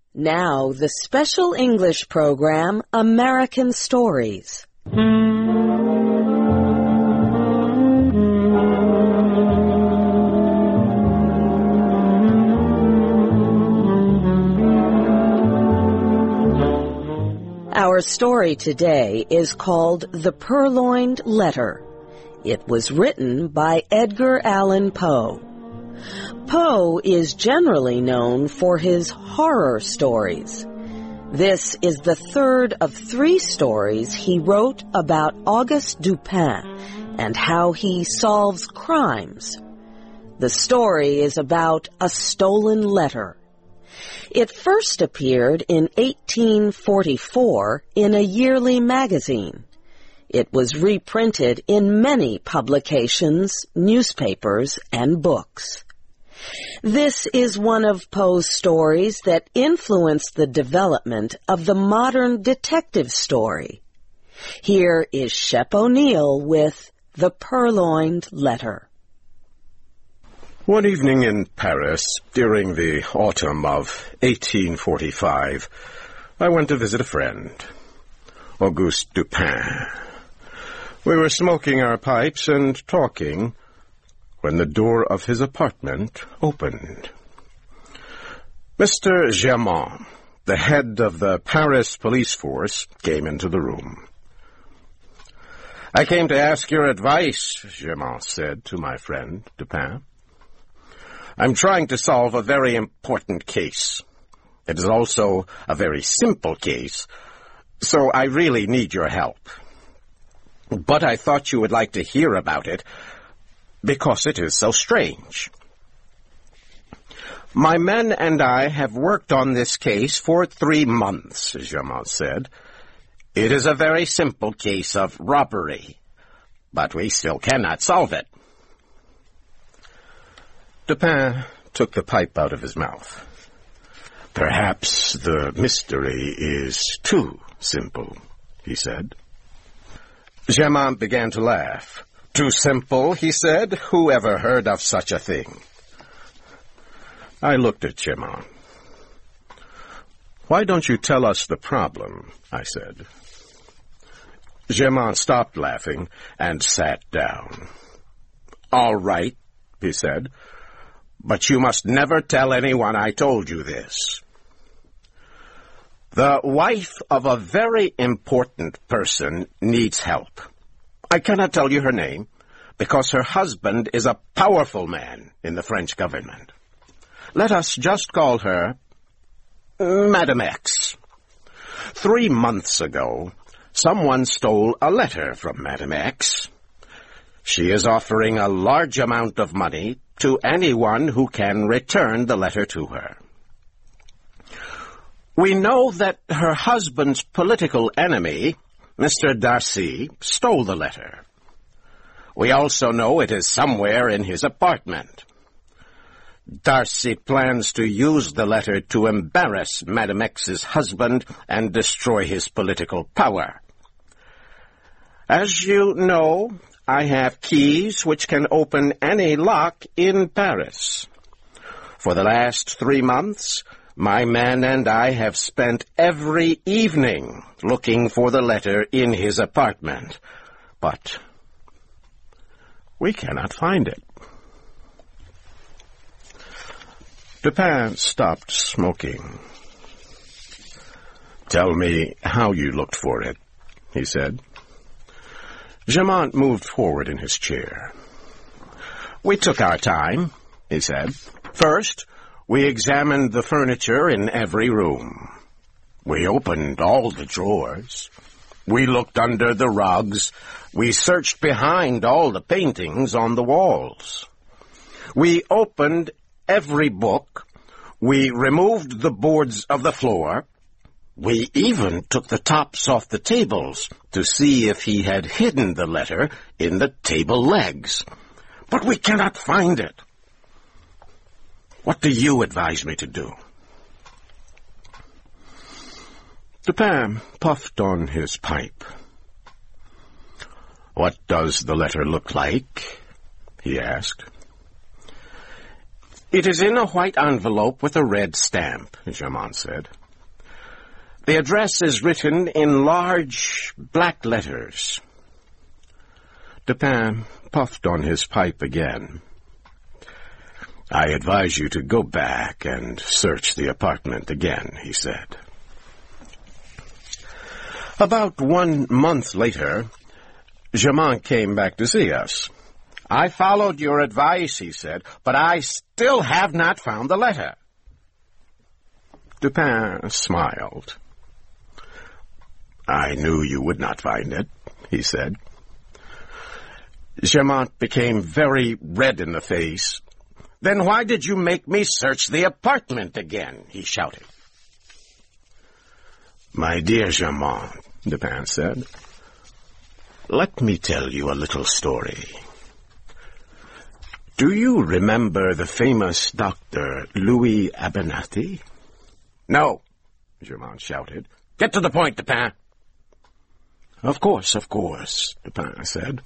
Now, the special English program, American Stories. Our story today is called The Purloined Letter. It was written by Edgar Allan Poe. Poe is generally known for his horror stories. This is the third of 3 stories he wrote about Auguste Dupin and how he solves crimes. The story is about a stolen letter. It first appeared in 1844 in a yearly magazine. It was reprinted in many publications, newspapers, and books. This is one of Poe's stories that influenced the development of the modern detective story. Here is Shep O'Neill with The Purloined Letter. One evening in Paris, during the autumn of 1845, I went to visit a friend, Auguste Dupin. We were smoking our pipes and talking when the door of his apartment opened. Mr. Germain, the head of the Paris police force, came into the room. "I came to ask your advice," Germain said to my friend, Dupin. "I'm trying to solve a very important case. It is also a very simple case, so I really need your help. But I thought you would like to hear about it, because it is so strange. My men and I have worked on this case for 3 months, Germain said. It is a very simple case of robbery, but we still cannot solve it." Dupin took the pipe out of his mouth. "Perhaps the mystery is too simple," he said. Germain began to laugh. "Too simple," he said. "Who ever heard of such a thing?" I looked at Germain. "Why don't you tell us the problem?" I said. Germain stopped laughing and sat down. "All right," he said, "but you must never tell anyone I told you this. The wife of a very important person needs help. I cannot tell you her name, because her husband is a powerful man in the French government. Let us just call her Madame X. 3 months ago, someone stole a letter from Madame X. She is offering a large amount of money to anyone who can return the letter to her. We know that her husband's political enemy, Mr. Darcy, stole the letter. We also know it is somewhere in his apartment. Darcy plans to use the letter to embarrass Madame X's husband and destroy his political power. As you know, I have keys which can open any lock in Paris. For the last 3 months, my men and I have spent every evening looking for the letter in his apartment, but we cannot find it." Dupin stopped smoking. "Tell me how you looked for it," he said. Germain moved forward in his chair. "We took our time," he said. "First, we examined the furniture in every room. We opened all the drawers. We looked under the rugs. We searched behind all the paintings on the walls. We opened every book. We removed the boards of the floor. We even took the tops off the tables to see if he had hidden the letter in the table legs. But we cannot find it. What do you advise me to do?" Dupin puffed on his pipe. "What does the letter look like?" he asked. "It is in a white envelope with a red stamp," Germain said. "The address is written in large black letters." Dupin puffed on his pipe again. "I advise you to go back and search the apartment again," he said. About 1 month later, Germain came back to see us. "I followed your advice," he said, "but I still have not found the letter." Dupin smiled. "I knew you would not find it," he said. Germain became very red in the face. "Then why did you make me search the apartment again?" he shouted. "My dear Germain," Dupin said, "let me tell you a little story. Do you remember the famous Dr. Louis Abernathy?" "No," Germain shouted. "Get to the point, Dupin." Of course, Dupin said.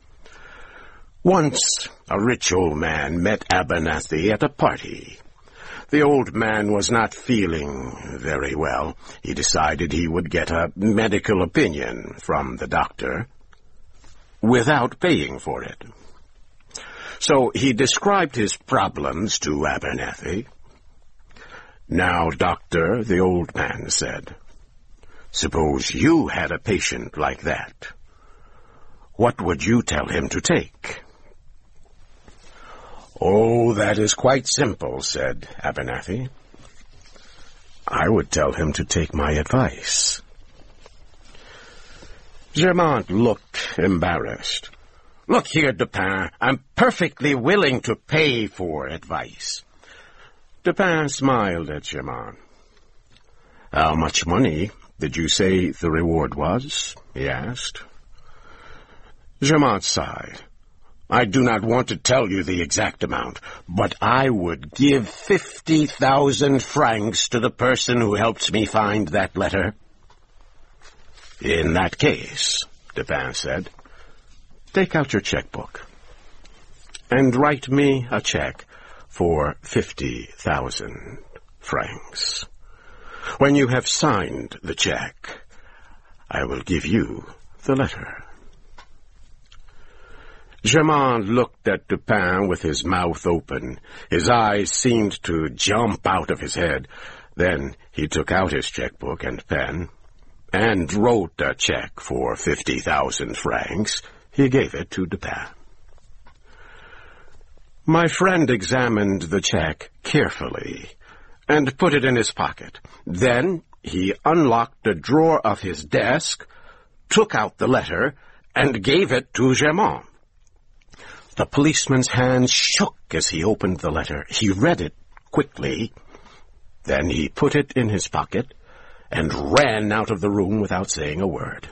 "Once a rich old man met Abernathy at a party. The old man was not feeling very well. He decided he would get a medical opinion from the doctor without paying for it. So he described his problems to Abernathy. 'Now, doctor,' the old man said, 'suppose you had a patient like that. What would you tell him to take?' 'Oh, that is quite simple,' said Abernathy. 'I would tell him to take my advice.' Germain looked embarrassed. 'Look here, Dupin, I'm perfectly willing to pay for advice.' Dupin smiled at Germain. 'How much money did you say the reward was?' he asked. Germain sighed. 'I do not want to tell you the exact amount, but I would give 50,000 francs to the person who helps me find that letter.' 'In that case,' Dupin said, 'take out your checkbook and write me a check for 50,000 francs. When you have signed the check, I will give you the letter.' Germain looked at Dupin with his mouth open. His eyes seemed to jump out of his head. Then he took out his checkbook and pen and wrote a check for 50,000 francs. He gave it to Dupin. My friend examined the check carefully and put it in his pocket. Then he unlocked a drawer of his desk, took out the letter, and gave it to Germain. The policeman's hands shook as he opened the letter. He read it quickly. Then he put it in his pocket and ran out of the room without saying a word.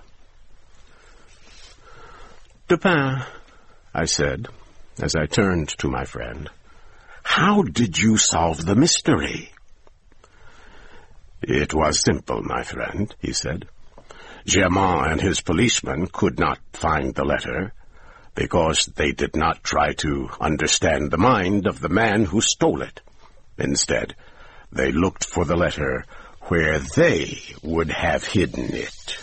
"Dupin," I said, as I turned to my friend, "how did you solve the mystery?" "It was simple, my friend," he said. "Germain and his policeman could not find the letter because they did not try to understand the mind of the man who stole it. Instead, they looked for the letter where they would have hidden it.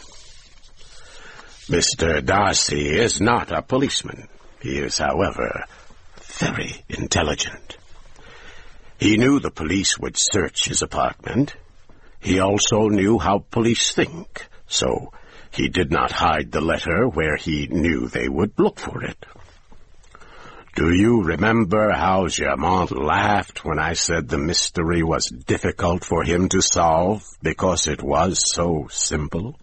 Mr. Darcy is not a policeman. He is, however, very intelligent. He knew the police would search his apartment. He also knew how police think, so he did not hide the letter where he knew they would look for it. Do you remember how Germain laughed when I said the mystery was difficult for him to solve because it was so simple?"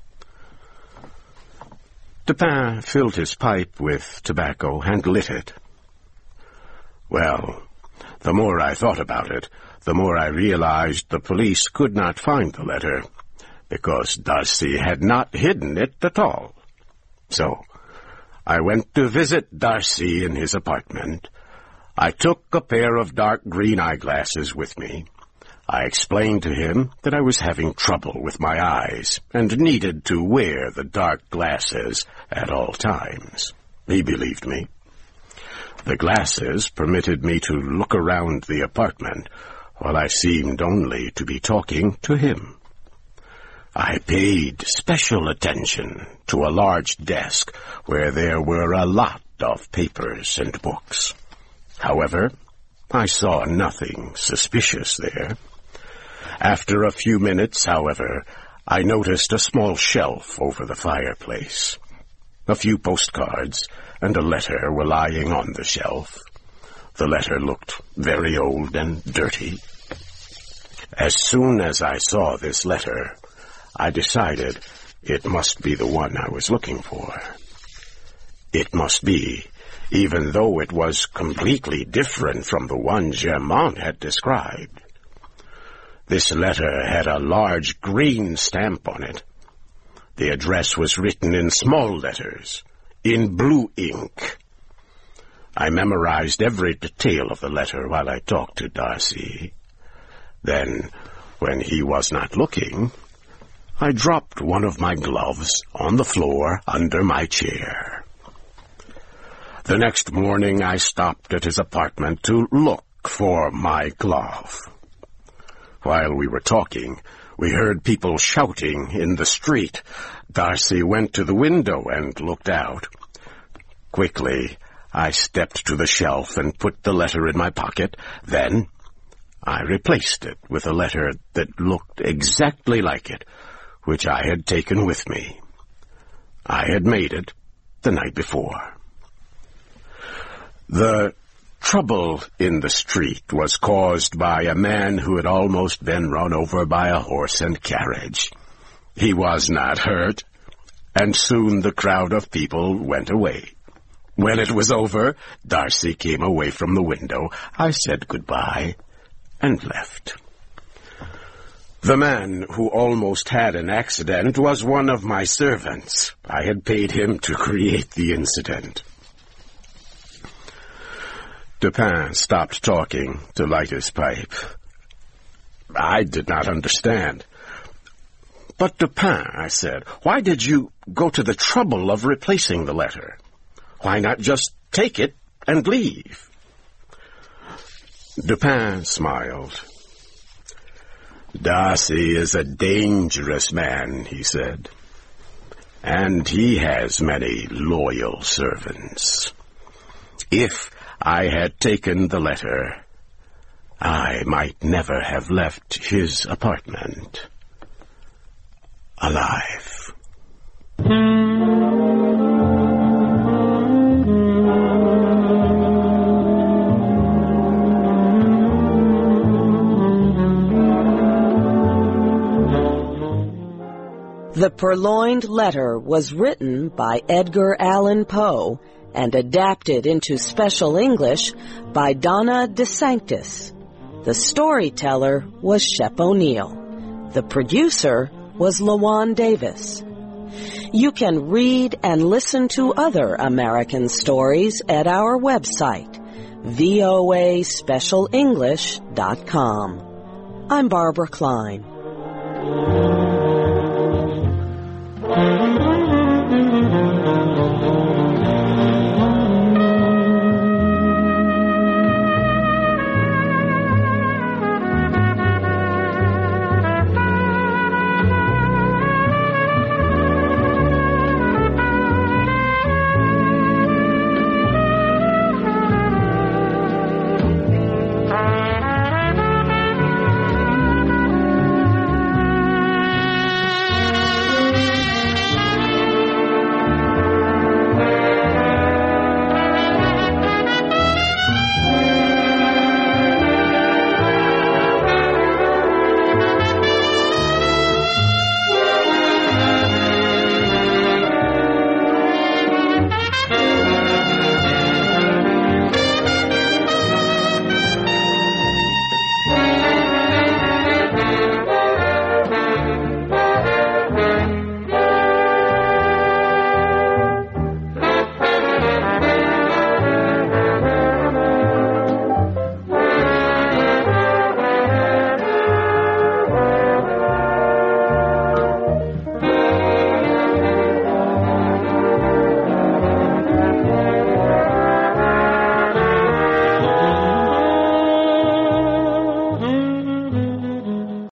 Dupin filled his pipe with tobacco and lit it. "Well, the more I thought about it, the more I realized the police could not find the letter, because Darcy had not hidden it at all. So I went to visit Darcy in his apartment. I took a pair of dark green eyeglasses with me. I explained to him that I was having trouble with my eyes and needed to wear the dark glasses at all times. He believed me. The glasses permitted me to look around the apartment, while I seemed only to be talking to him. I paid special attention to a large desk where there were a lot of papers and books. However, I saw nothing suspicious there. After a few minutes, however, I noticed a small shelf over the fireplace. A few postcards and a letter were lying on the shelf. The letter looked very old and dirty. As soon as I saw this letter, I decided it must be the one I was looking for. It must be, even though it was completely different from the one Germain had described. This letter had a large green stamp on it. The address was written in small letters, in blue ink. I memorized every detail of the letter while I talked to Darcy. Then, when he was not looking, I dropped one of my gloves on the floor under my chair. The next morning I stopped at his apartment to look for my glove. While we were talking, we heard people shouting in the street. Darcy went to the window and looked out. Quickly, I stepped to the shelf and put the letter in my pocket. Then, I replaced it with a letter that looked exactly like it, which I had taken with me. I had made it the night before. The trouble in the street was caused by a man who had almost been run over by a horse and carriage. He was not hurt, and soon the crowd of people went away. When it was over, Darcy came away from the window. I said goodbye and left. The man who almost had an accident was one of my servants. I had paid him to create the incident. Dupin stopped talking to light his pipe. I did not understand. "But Dupin," I said, "why did you go to the trouble of replacing the letter? Why not just take it and leave?" Dupin smiled. "Darcy is a dangerous man," he said, "and he has many loyal servants. If I had taken the letter, I might never have left his apartment alive." The Purloined Letter was written by Edgar Allan Poe and adapted into special English by Donna DeSanctis. The storyteller was Shep O'Neill. The producer was LaJuan Davis. You can read and listen to other American stories at our website, voaspecialenglish.com. I'm Barbara Klein.